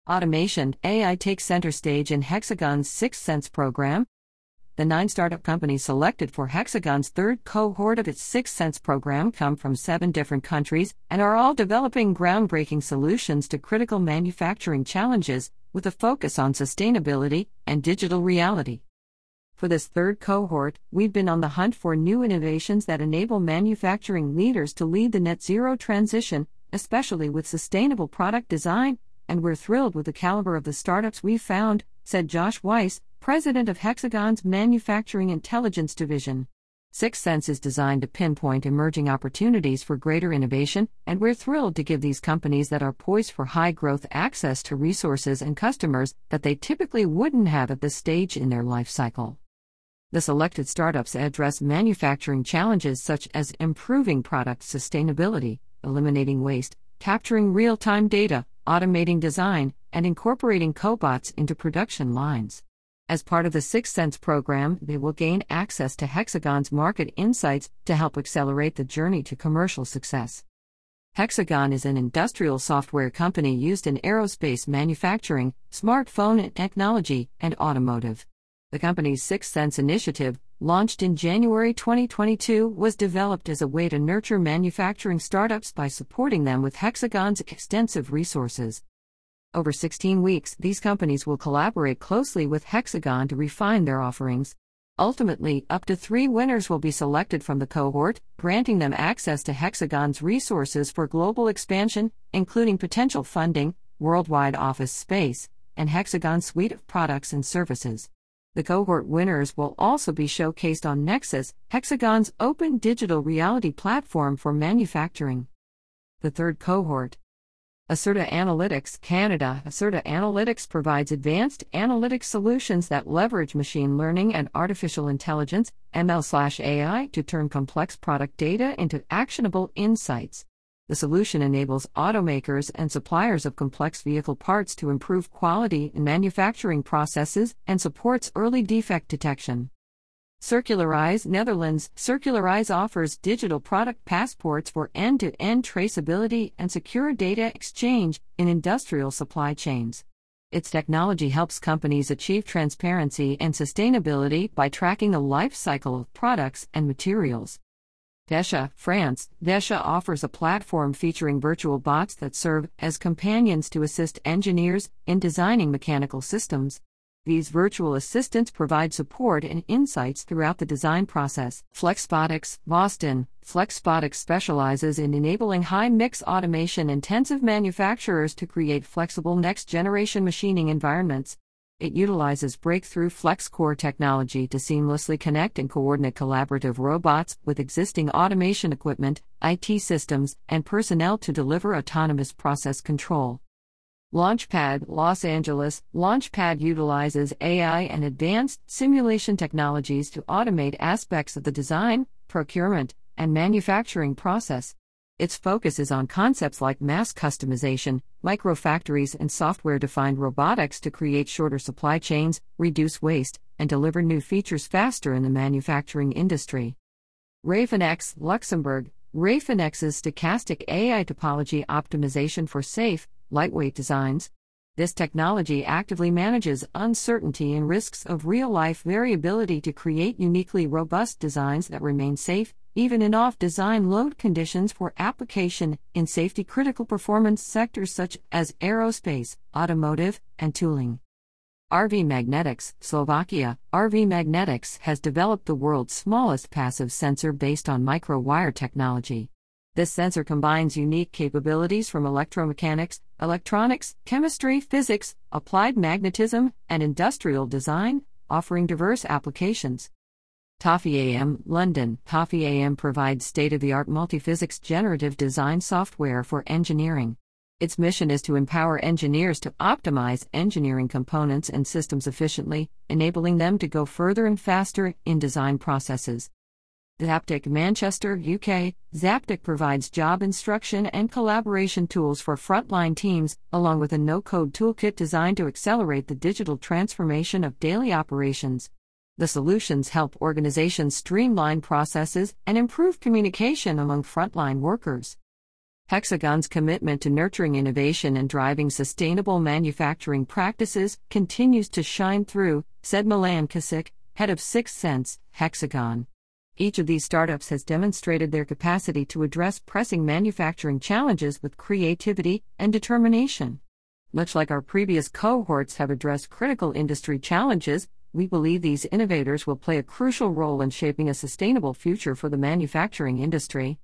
Automation, AI takes center stage in Hexagon's Sixth Sense program. The 9 startup companies selected for Hexagon's third cohort of its Sixth Sense program come from 7 different countries and are all developing groundbreaking solutions to critical manufacturing challenges, with a focus on sustainability and digital reality. For this third cohort, we've been on the hunt for new innovations that enable manufacturing leaders to lead the net zero transition, especially with sustainable product design, and we're thrilled with the caliber of the startups we've found, said Josh Weiss, president of Hexagon's Manufacturing Intelligence Division. Sixth Sense is designed to pinpoint emerging opportunities for greater innovation, and we're thrilled to give these companies that are poised for high growth access to resources and customers that they typically wouldn't have at this stage in their life cycle. The selected startups address manufacturing challenges such as improving product sustainability, eliminating waste, capturing real-time data, automating design, and incorporating cobots into production lines. As part of the Sixth Sense program, they will gain access to Hexagon's market insights to help accelerate the journey to commercial success. Hexagon is an industrial software company used in aerospace manufacturing, smartphone technology, and automotive. The company's Sixth Sense initiative, launched in January 2022, was developed as a way to nurture manufacturing startups by supporting them with Hexagon's extensive resources. Over 16 weeks, these companies will collaborate closely with Hexagon to refine their offerings. Ultimately, up to 3 winners will be selected from the cohort, granting them access to Hexagon's resources for global expansion, including potential funding, worldwide office space, and Hexagon's suite of products and services. The cohort winners will also be showcased on Nexus, Hexagon's open digital reality platform for manufacturing. The third cohort. Acerta Analytics Canada. Acerta Analytics provides advanced analytics solutions that leverage machine learning and artificial intelligence, ML/AI, to turn complex product data into actionable insights. The solution enables automakers and suppliers of complex vehicle parts to improve quality in manufacturing processes and supports early defect detection. Circularize Netherlands. Circularize offers digital product passports for end-to-end traceability and secure data exchange in industrial supply chains. Its technology helps companies achieve transparency and sustainability by tracking the life cycle of products and materials. Desha, France. Desha offers a platform featuring virtual bots that serve as companions to assist engineers in designing mechanical systems. These virtual assistants provide support and insights throughout the design process. Flexbotics, Boston. Flexbotics specializes in enabling high-mix automation-intensive manufacturers to create flexible next-generation machining environments. It utilizes breakthrough FlexCore technology to seamlessly connect and coordinate collaborative robots with existing automation equipment, IT systems, and personnel to deliver autonomous process control. Launchpad, Los Angeles. Launchpad utilizes AI and advanced simulation technologies to automate aspects of the design, procurement, and manufacturing process. Its focus is on concepts like mass customization, microfactories, and software-defined robotics to create shorter supply chains, reduce waste, and deliver new features faster in the manufacturing industry. Raffinex, Luxembourg. Raffinex's stochastic AI topology optimization for safe, lightweight designs. This technology actively manages uncertainty and risks of real-life variability to create uniquely robust designs that remain safe, even in off-design load conditions for application in safety-critical performance sectors such as aerospace, automotive, and tooling. RV Magnetics, Slovakia. RV Magnetics has developed the world's smallest passive sensor based on micro-wire technology. This sensor combines unique capabilities from electromechanics, electronics, chemistry, physics, applied magnetism, and industrial design, offering diverse applications. Toffee AM, London. Toffee AM provides state-of-the-art multiphysics generative design software for engineering. Its mission is to empower engineers to optimize engineering components and systems efficiently, enabling them to go further and faster in design processes. Zaptic, Manchester, UK. Zaptic provides job instruction and collaboration tools for frontline teams, along with a no-code toolkit designed to accelerate the digital transformation of daily operations. The solutions help organizations streamline processes and improve communication among frontline workers. Hexagon's commitment to nurturing innovation and driving sustainable manufacturing practices continues to shine through, said Milan Kosick, head of Sixth Sense, Hexagon. Each of these startups has demonstrated their capacity to address pressing manufacturing challenges with creativity and determination. Much like our previous cohorts have addressed critical industry challenges, we believe these innovators will play a crucial role in shaping a sustainable future for the manufacturing industry.